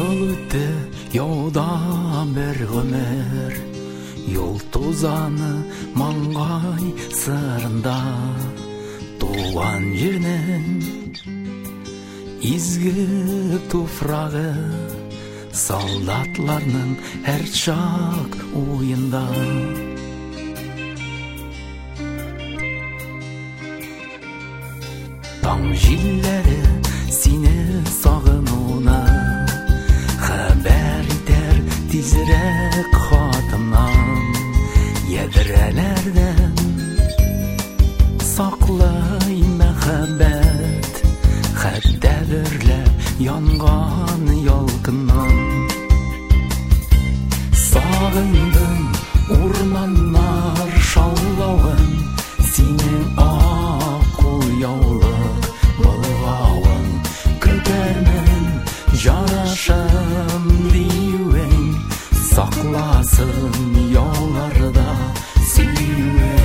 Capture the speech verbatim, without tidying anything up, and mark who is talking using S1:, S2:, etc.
S1: Жыл өтті яуда бір ғұмыр, Юлтузаны маңғай сырында, Туған жернің изгі туфрағы, Солдатларның әр шақ ойында. Таң жилері сені сағынуына, Хәбәр итер тизрәк хатымнан, Ядрәләрдән саклай мәхәббәт, Хәтта дөрләп янган ялкыннан. Сағындым урманнар шаулавын, Синең ак кулъяулык болгавын, Көтәрмен жарашым диюең, Сакласын яуларда сөюең.